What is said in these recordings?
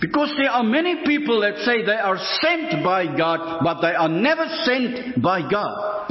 Because there are many people that say they are sent by God, but they are never sent by God.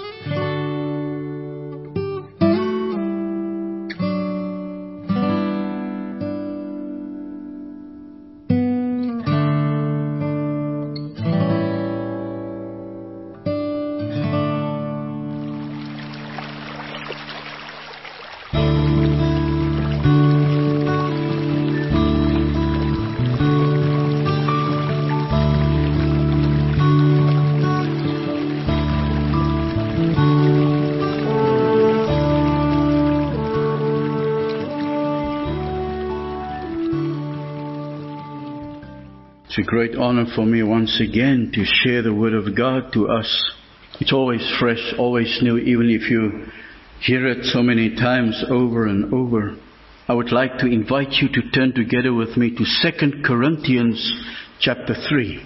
It's a great honor for me once again to share the Word of God to us. It's always fresh, always new, even if you hear it so many times over and over. I would like to invite you to turn together with me to 2 Corinthians chapter 3.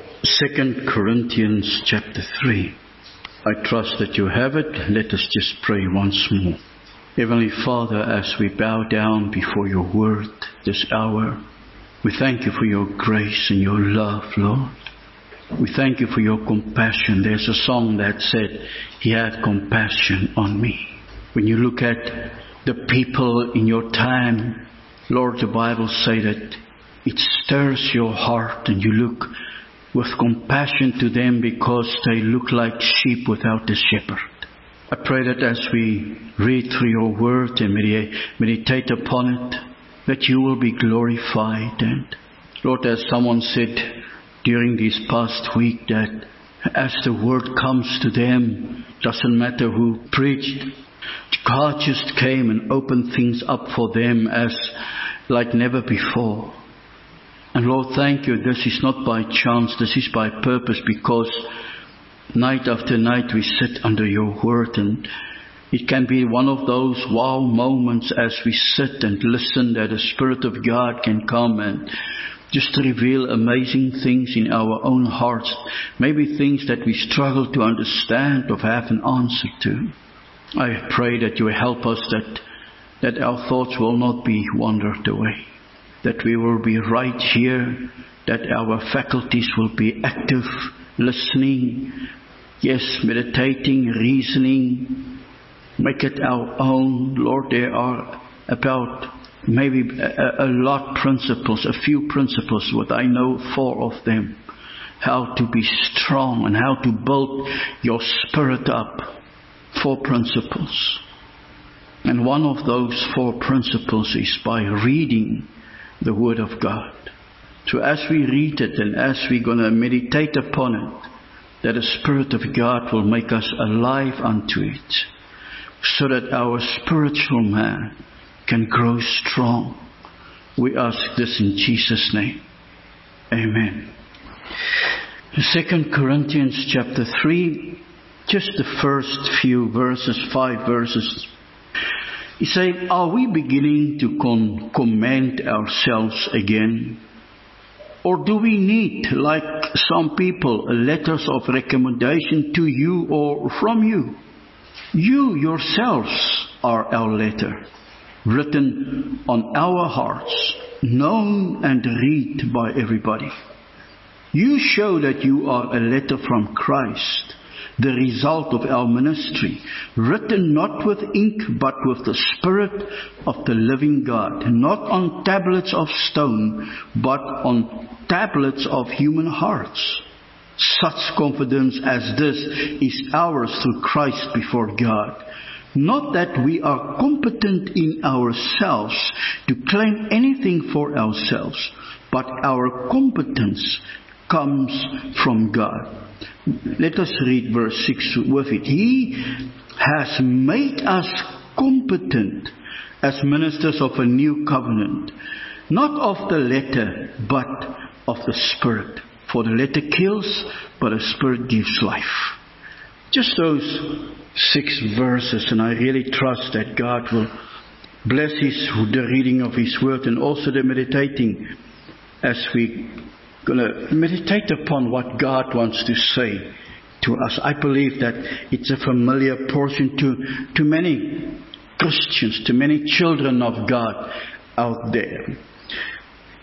2 Corinthians chapter 3. I trust that you have it. Let us just pray once more. Heavenly Father, as we bow down before your Word this hour, we thank you for your grace and your love, Lord. We thank you for your compassion. There's a song that said, He had compassion on me. When you look at the people in your time, Lord, the Bible says that it stirs your heart and you look with compassion to them because they look like sheep without a shepherd. I pray that as we read through your word and meditate upon it, that you will be glorified. And Lord, as someone said during this past week, that as the word comes to them, doesn't matter who preached, God just came and opened things up for them as like never before. And Lord, thank you. This is not by chance, this is by purpose, because night after night we sit under your word, and it can be one of those wow moments as we sit and listen that the Spirit of God can come and just reveal amazing things in our own hearts. Maybe things that we struggle to understand or have an answer to. I pray that you help us, that our thoughts will not be wandered away. That we will be right here. That our faculties will be active, listening. Yes, meditating, reasoning. Make it our own. Lord, there are about maybe a lot principles, a few principles, what I know 4 of them. How to be strong and how to build your spirit up. 4 principles. And one of those 4 principles is by reading the Word of God. So as we read it and as we're going to meditate upon it, that the Spirit of God will make us alive unto it, so that our spiritual man can grow strong. We ask this in Jesus' name. Amen. 2 Corinthians chapter 3, just the first few verses, 5 verses. He said, are we beginning to commend ourselves again? Or do we need, like some people, letters of recommendation to you or from you? You yourselves are our letter, written on our hearts, known and read by everybody. You show that you are a letter from Christ, the result of our ministry, written not with ink but with the Spirit of the living God, not on tablets of stone but on tablets of human hearts. Such confidence as this is ours through Christ before God. Not that we are competent in ourselves to claim anything for ourselves, but our competence comes from God. Let us read verse 6 with it. He has made us competent as ministers of a new covenant, not of the letter, but of the Spirit. For the letter kills, but the Spirit gives life. Just those 6 verses, and I really trust that God will bless the reading of His Word and also the meditating as we going to meditate upon what God wants to say to us. I believe that it's a familiar portion to many Christians, to many children of God out there.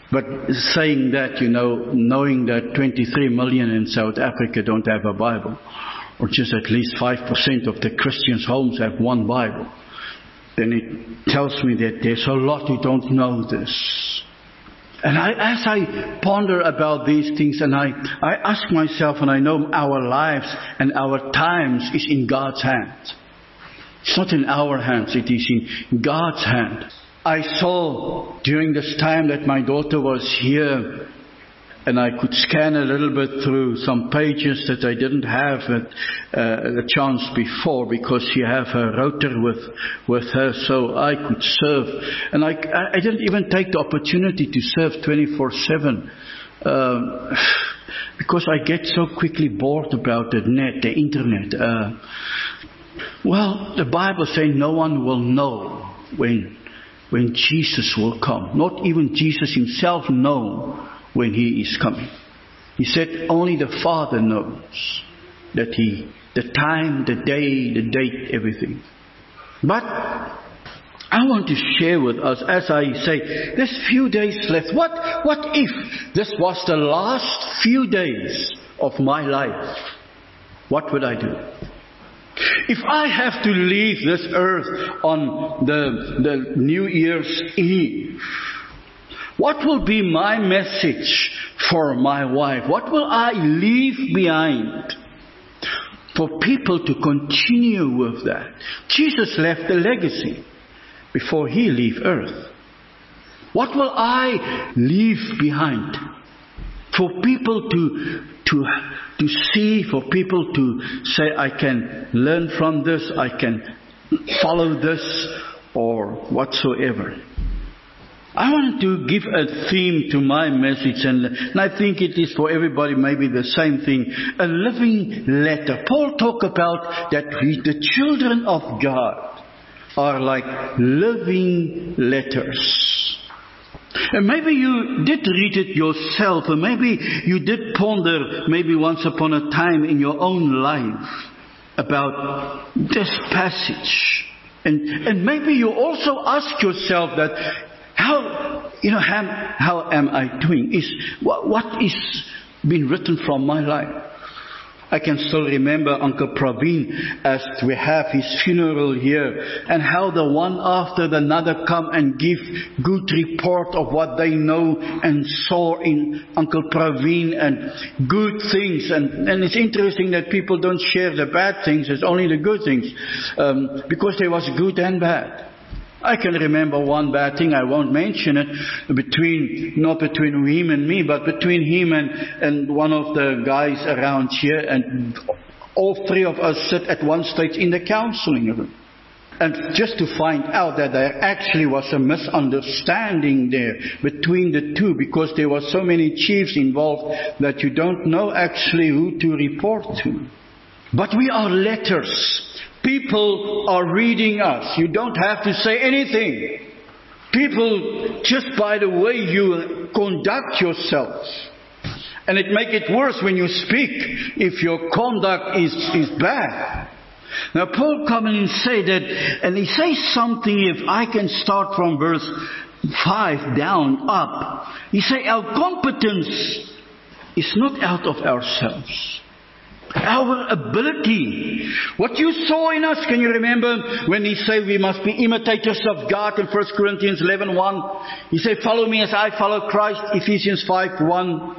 But saying that, knowing that 23 million in South Africa don't have a Bible, or just at least 5% of the Christians' homes have one Bible, then it tells me that there's a lot who don't know this. And as I ponder about these things, and I ask myself, and I know our lives and our times is in God's hands. It's not in our hands, it is in God's hand. I saw during this time that my daughter was here, and I could scan a little bit through some pages that I didn't have a chance before, because she have her router with her, so I could serve. And I didn't even take the opportunity to serve 24/7, because I get so quickly bored about the net, the internet. Well, the Bible says no one will know when Jesus will come. Not even Jesus himself knows when he is coming. He said only the Father knows that the time, the day, the date, everything. But I want to share with us, as I say, there's few days left. What if this was the last few days of my life? What would I do? If I have to leave this earth on the New Year's Eve, what will be my message for my wife? What will I leave behind for people to continue with that? Jesus left a legacy before he left earth. What will I leave behind for people to see, for people to say, I can learn from this, I can follow this, or whatsoever? I want to give a theme to my message, and I think it is for everybody maybe the same thing. A living letter. Paul talked about that the children of God are like living letters. And maybe you did read it yourself, or maybe you did ponder maybe once upon a time in your own life about this passage. And maybe you also ask yourself that, how am I doing? What is being written from my life? I can still remember Uncle Praveen as we have his funeral here, and how the one after another come and give good report of what they know and saw in Uncle Praveen, and good things. And it's interesting that people don't share the bad things, it's only the good things, because there was good and bad. I can remember one bad thing, I won't mention it, not between him and me, but between him and one of the guys around here, and all three of us sit at one stage in the counseling room. And just to find out that there actually was a misunderstanding there between the two, because there were so many chiefs involved that you don't know actually who to report to. But we are letters. People are reading us. You don't have to say anything. People, just by the way you conduct yourself. And it makes it worse when you speak if your conduct is bad. Now Paul comes and say that, and he says something, if I can start from verse 5 down up. He says our competence is not out of ourselves. Our ability. What you saw in us, can you remember when he said we must be imitators of God in 1 Corinthians 11:1? He said, follow me as I follow Christ, Ephesians 5:1.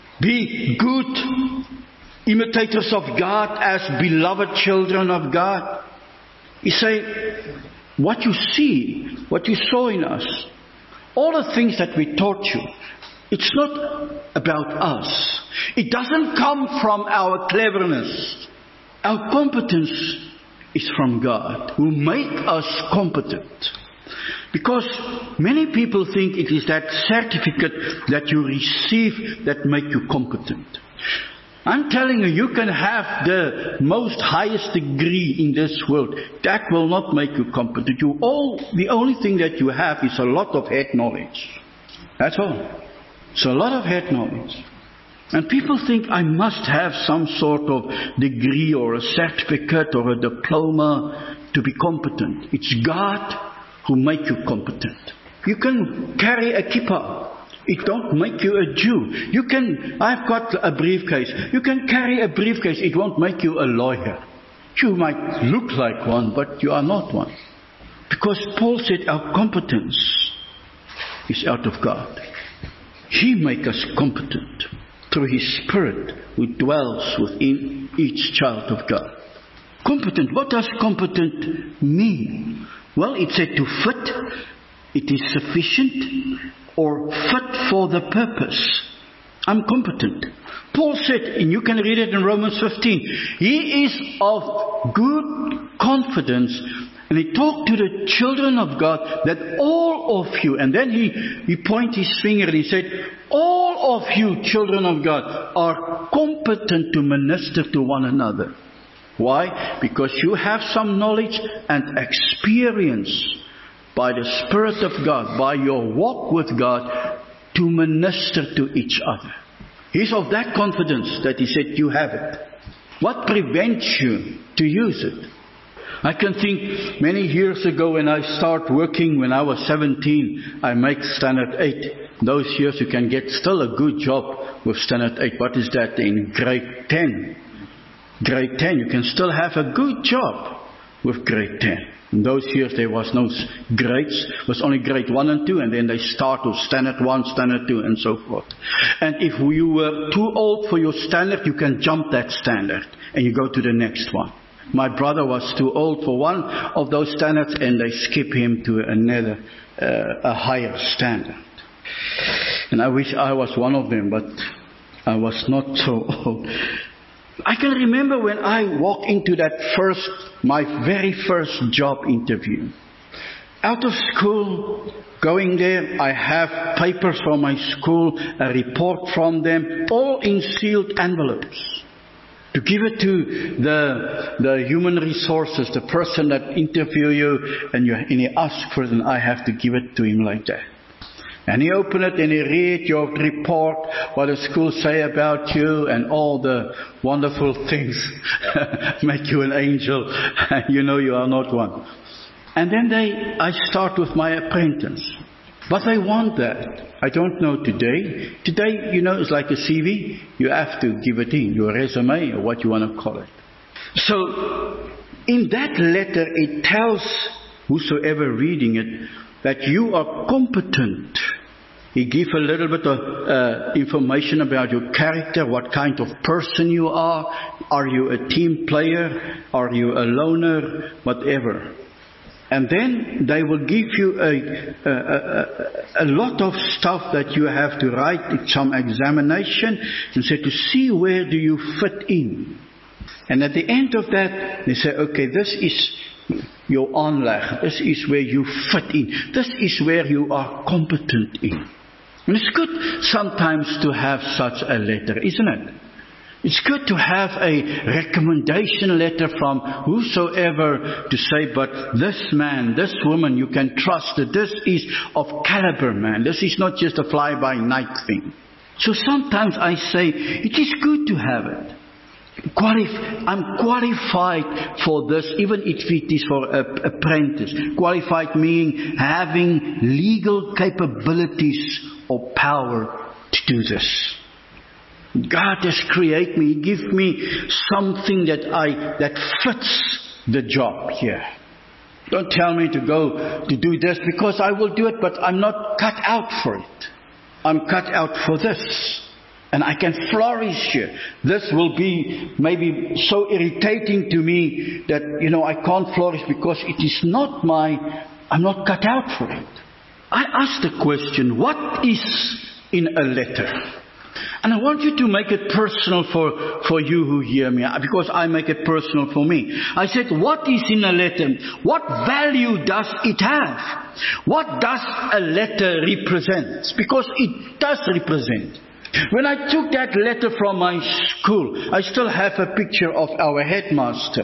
Be good imitators of God as beloved children of God. He said, what you see, what you saw in us, all the things that we taught you, it's not about us. It doesn't come from our cleverness. Our competence is from God, who make us competent. Because many people think it is that certificate that you receive that make you competent. I'm telling you, you can have the most highest degree in this world. That will not make you competent. The only thing that you have is a lot of head knowledge. That's all. It's a lot of head knowledge. And people think I must have some sort of degree or a certificate or a diploma to be competent. It's God who makes you competent. You can carry a kippah. It don't make you a Jew. I've got a briefcase. You can carry a briefcase. It won't make you a lawyer. You might look like one, but you are not one. Because Paul said our competence is out of God. He makes us competent through His Spirit who dwells within each child of God. Competent. What does competent mean? Well, it said to fit, it is sufficient, or fit for the purpose. I'm competent. Paul said, and you can read it in Romans 15, he is of good confidence. And he talked to the children of God that all of you, and then he pointed his finger and he said, all of you children of God are competent to minister to one another. Why? Because you have some knowledge and experience by the Spirit of God, by your walk with God, to minister to each other. He's of that confidence that he said you have it. What prevents you to use it? I can think many years ago when I started working, when I was 17, I make Standard 8. Those years you can get still a good job with Standard 8. What is that in grade 10? Grade 10, you can still have a good job with grade 10. In those years there was no grades, it was only grade 1 and 2, and then they start with Standard 1, Standard 2 and so forth. And if you were too old for your standard, you can jump that standard and you go to the next one. My brother was too old for one of those standards and they skip him to another, a higher standard. And I wish I was one of them, but I was not so old. I can remember when I walked into my very first job interview. Out of school, going there, I have papers from my school, a report from them, all in sealed envelopes. To give it to the human resources, the person that interview you, and he asks for it, and I have to give it to him like that. And he opened it and he read your report, what the school say about you, and all the wonderful things make you an angel, and you know you are not one. And then I start with my apprentice. But I want that. I don't know today. Today, it's like a CV. You have to give it in, your resume, or what you want to call it. So, in that letter, it tells whosoever reading it that you are competent. He gives a little bit of information about your character, what kind of person you are. Are you a team player? Are you a loner? Whatever. And then they will give you a lot of stuff that you have to write, some examination, and say to see where do you fit in. And at the end of that, they say, okay, this is your aanleg. This is where you fit in. This is where you are competent in. And it's good sometimes to have such a letter, isn't it? It's good to have a recommendation letter from whosoever to say, but this man, this woman, you can trust that this is of caliber, man. This is not just a fly-by-night thing. So sometimes I say, it is good to have it. I'm qualified for this, even if it is for an apprentice. Qualified meaning having legal capabilities or power to do this. God has created me. He gives me something that fits the job here. Don't tell me to go to do this, because I will do it, but I'm not cut out for it. I'm cut out for this. And I can flourish here. This will be maybe so irritating to me that, I can't flourish because it is not I'm not cut out for it. I asked the question, what is in a letter? And I want you to make it personal for you who hear me, because I make it personal for me. I said, what is in a letter? What value does it have? What does a letter represent? Because it does represent. When I took that letter from my school, I still have a picture of our headmaster.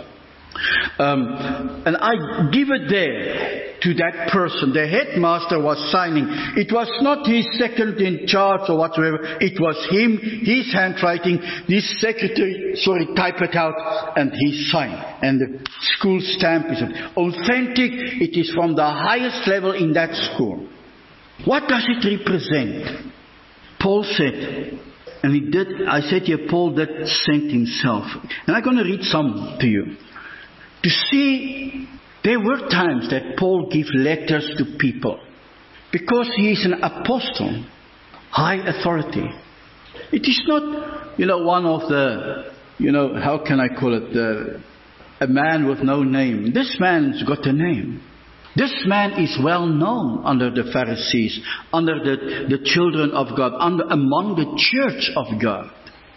And I give it there to that person. The headmaster was signing. It was not his second in charge or whatsoever. It was him, his handwriting. This secretary, type it out, and he signed. And the school stamp is authentic. It is from the highest level in that school. What does it represent? Paul said, and he did, I said here, Paul did send himself. And I'm going to read some to you. To see, there were times that Paul gave letters to people. Because he is an apostle, high authority. It is not, one of the, how can I call it, a man with no name. This man's got a name. This man is well known under the Pharisees, under the children of God, among the church of God.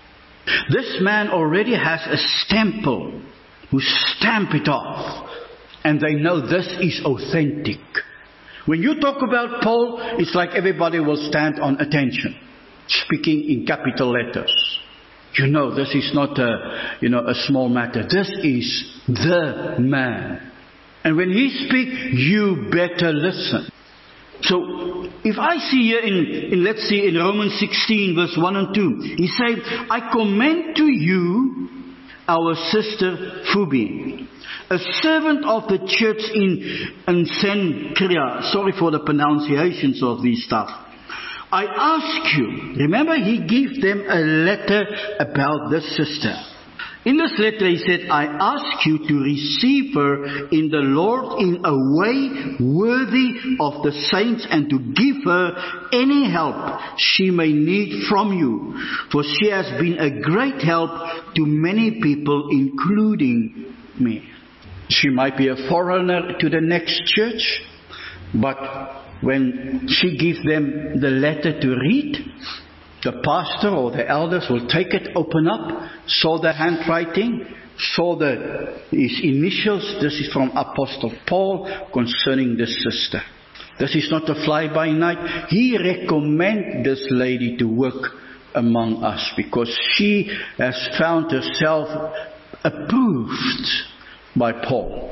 This man already has a stample who stamp it off. And they know this is authentic. When you talk about Paul, it's like everybody will stand on attention. Speaking in capital letters. This is not a small matter. This is the man. And when he speaks, you better listen. So, if I see here in Romans 16 verse 1 and 2, he said, I commend to you our sister Phoebe, a servant of the church in Cenchrea. Sorry for the pronunciations of these stuff. I ask you, remember he gave them a letter about this sister. In this letter he said, I ask you to receive her in the Lord in a way worthy of the saints and to give her any help she may need from you. For she has been a great help to many people, including me. She might be a foreigner to the next church, but when she gives them the letter to read, the pastor or the elders will take it, open up, saw the handwriting, saw his initials. This is from Apostle Paul concerning this sister. This is not a fly-by-night. He recommends this lady to work among us because she has found herself approved by Paul.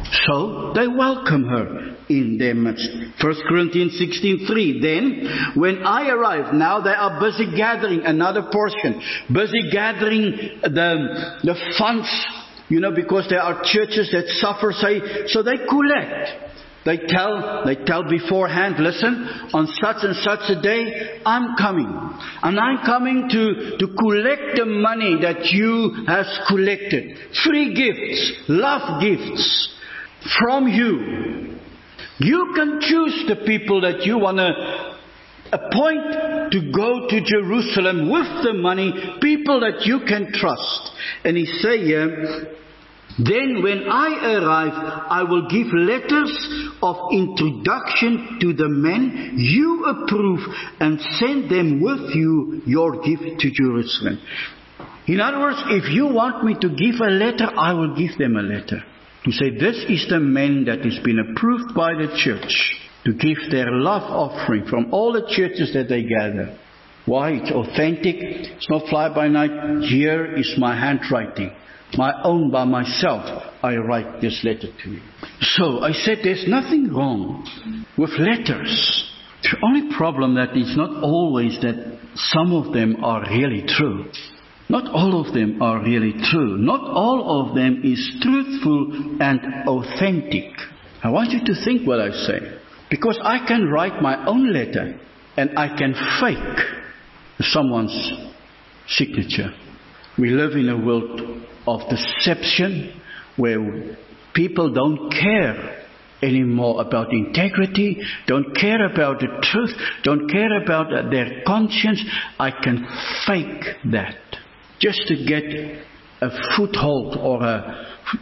So they welcome her in their midst. 1 Corinthians 16:3. Then, when I arrive, now they are busy gathering another portion, busy gathering the funds, because there are churches that suffer, so they collect. They tell beforehand, listen, on such and such a day, I'm coming. And I'm coming to collect the money that you has collected. Free gifts, love gifts from you. You can choose the people that you want to appoint to go to Jerusalem with the money, people that you can trust. And he say here, then when I arrive, I will give letters of introduction to the men you approve and send them with you your gift to Jerusalem. In other words, if you want me to give a letter, I will give them a letter. To say this is the men that has been approved by the church to give their love offering from all the churches that they gather. Why? It's authentic. It's not fly-by-night. Here is my handwriting. My own by myself, I write this letter to you. So I said there's nothing wrong with letters. The only problem that is not always that some of them are really true. Not all of them are really true. Not all of them is truthful and authentic. I want you to think what I say. Because I can write my own letter and I can fake someone's signature. We live in a world of deception where people don't care anymore about integrity, don't care about the truth, don't care about their conscience. I can fake that just to get a foothold or a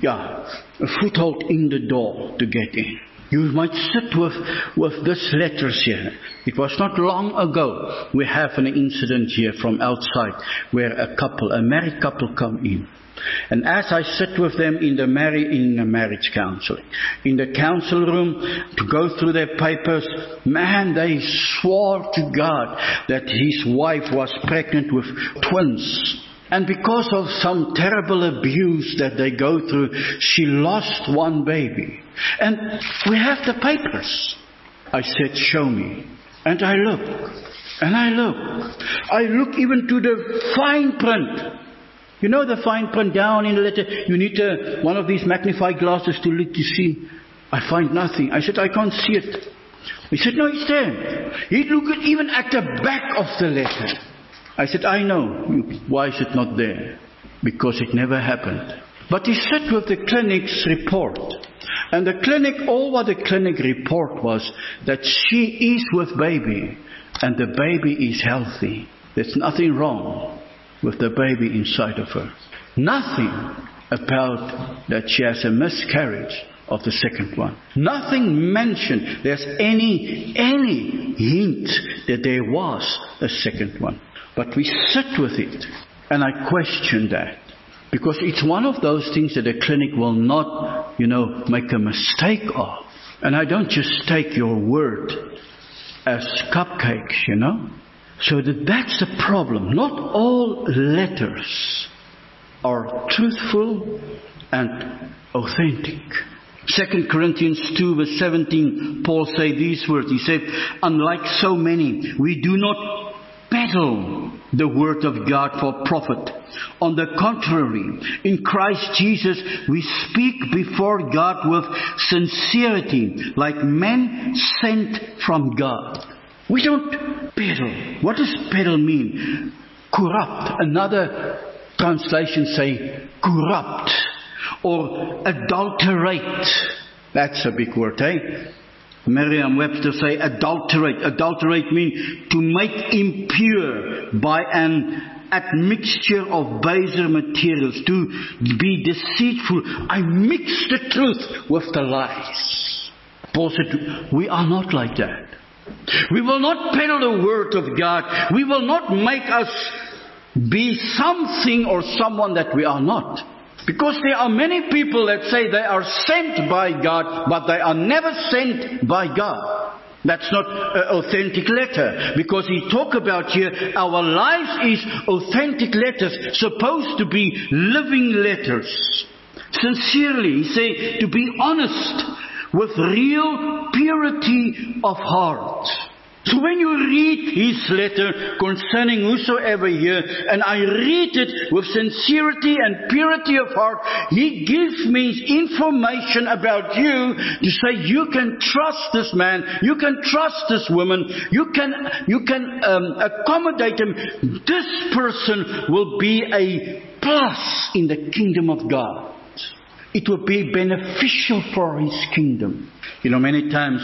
foothold in the door to get in. You might sit with this letters here. It was not long ago we have an incident here from outside where a married couple come in. And as I sit with them in the marriage counseling, in the council room to go through their papers, man, they swore to God that his wife was pregnant with twins. And because of some terrible abuse that they go through, she lost one baby. And we have the papers. I said, show me. And I look. And I look. I look even to the fine print. You know the fine print down in the letter? You need one of these magnifying glasses to look to see. I find nothing. I said, I can't see it. He said, no, it's there. He'd look even at the back of the letter. I said, I know. Why is it not there? Because it never happened. But he sat with the clinic's report. And the clinic, all what the clinic report was, that she is with baby. And the baby is healthy. There's nothing wrong with the baby inside of her. Nothing about that she has a miscarriage of the second one. Nothing mentioned there's any hint that there was a second one. But we sit with it. And I question that. Because it's one of those things that the clinic will not, make a mistake of. And I don't just take your word as cupcakes, So that's the problem. Not all letters are truthful and authentic. 2 Corinthians 2 verse 17, Paul said these words. He said, unlike so many, we do not peddle the word of God for profit. On the contrary, in Christ Jesus, we speak before God with sincerity, like men sent from God. We don't peddle. What does peddle mean? Corrupt. Another translation say corrupt or adulterate. That's a big word, eh? Merriam-Webster say adulterate. Adulterate means to make impure by an admixture of baser materials, to be deceitful. I mix the truth with the lies. Paul said, we are not like that. We will not peddle the word of God. We will not make us be something or someone that we are not. Because there are many people that say they are sent by God, but they are never sent by God. That's not an authentic letter. Because he talk about here, our lives is authentic letters, supposed to be living letters. Sincerely, he say, to be honest, with real purity of heart. So when you read his letter concerning whosoever here, and I read it with sincerity and purity of heart, he gives me information about you to say you can trust this man, you can trust this woman, you can accommodate him. This person will be a plus in the kingdom of God. It will be beneficial for his kingdom. Many times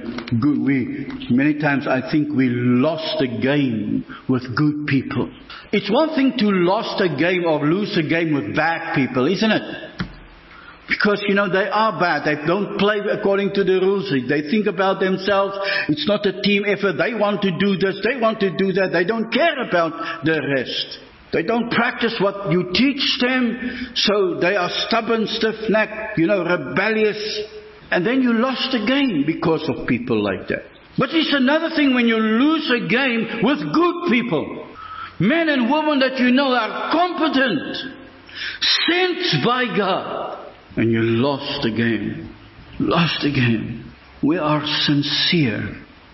I think we lost a game with good people. It's one thing to lose a game or lose a game with bad people, isn't it? Because, they are bad. They don't play according to the rules. They think about themselves. It's not a team effort. They want to do this. They want to do that. They don't care about the rest. They don't practice what you teach them. So they are stubborn, stiff-necked, rebellious. And then you lost the game because of people like that. But it's another thing when you lose a game with good people. Men and women that are competent, sent by God. And you lost the game. Lost the game. We are sincere,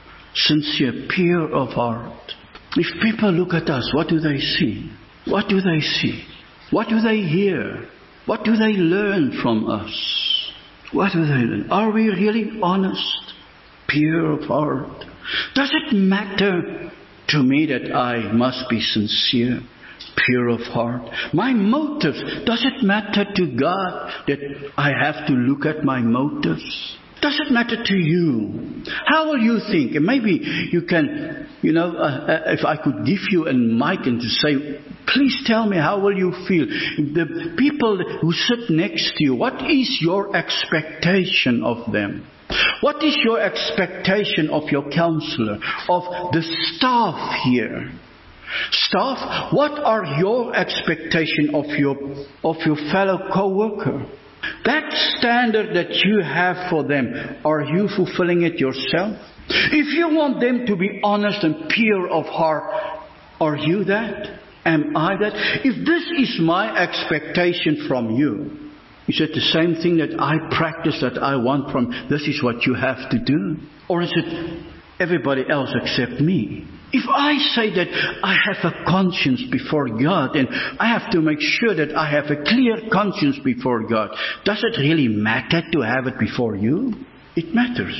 pure of heart. If people look at us, what do they see? What do they see? What do they hear? What do they learn from us? What do they learn? Are we really honest? Pure of heart? Does it matter to me that I must be sincere? Pure of heart? My motives, does it matter to God that I have to look at my motives? Does it matter to you? How will you think? And maybe you can, if I could give you a mic and to say, please tell me, how will you feel? The people who sit next to you, what is your expectation of them? What is your expectation of your counselor, of the staff here? Staff, what are your expectation of your fellow co-worker? That standard that you have for them, are you fulfilling it yourself? If you want them to be honest and pure of heart, are you that? Am I that? If this is my expectation from you, is it the same thing that I practice, that I want from, this is what you have to do? Or is it everybody else except me? If I say that I have a conscience before God, and I have to make sure that I have a clear conscience before God, does it really matter to have it before you? It matters.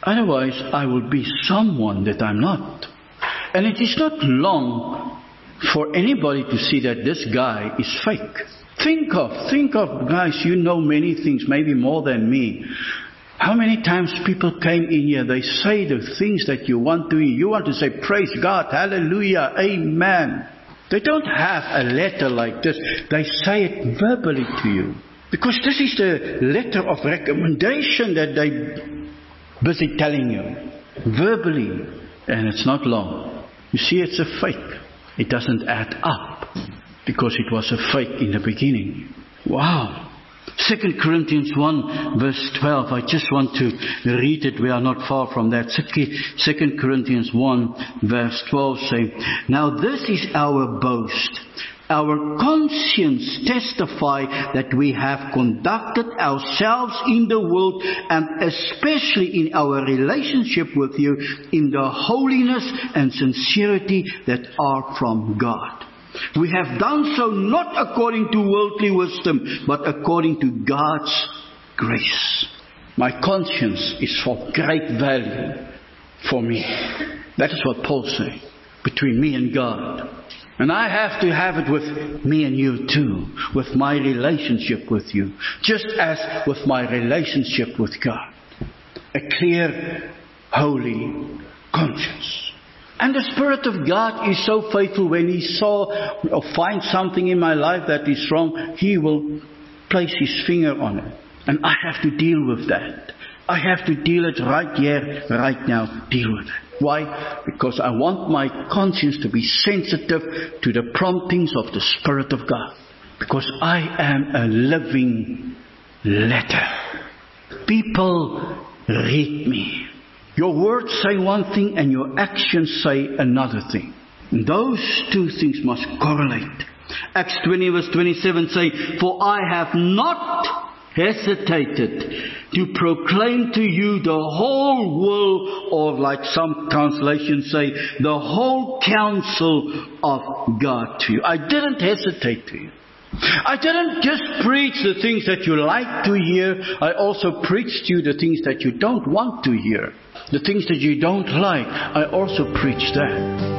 Otherwise, I will be someone that I'm not. And it is not long for anybody to see that this guy is fake. Think of, guys, you know many things, maybe more than me. How many times people came in here, they say the things that you want to hear. You want to say, praise God, hallelujah, amen. They don't have a letter like this. They say it verbally to you. Because this is the letter of recommendation that they're busy telling you. Verbally. And it's not long. You see, it's a fake. It doesn't add up. Because it was a fake in the beginning. Wow. 2 Corinthians 1 verse 12. I just want to read it. We are not far from that. 2 Corinthians 1 verse 12 saying, now this is our boast. Our conscience testify that we have conducted ourselves in the world, and especially in our relationship with you, in the holiness and sincerity that are from God. We have done so not according to worldly wisdom, but according to God's grace. My conscience is for great value for me. That is what Paul said. Between me and God. And I have to have it with me and you too. With my relationship with you. Just as with my relationship with God. A clear, holy conscience. And the Spirit of God is so faithful. When He saw or finds something in my life that is wrong, He will place His finger on it. And I have to deal with that. I have to deal it right here, right now. Deal with it. Why? Because I want my conscience to be sensitive to the promptings of the Spirit of God. Because I am a living letter. People read me. Your words say one thing and your actions say another thing. And those two things must correlate. Acts 20 verse 27 say, for I have not hesitated to proclaim to you the whole world, or like some translations say, the whole counsel of God to you. I didn't hesitate to you. I didn't just preach the things that you like to hear. I also preached to you the things that you don't want to hear. The things that you don't like, I also preach that.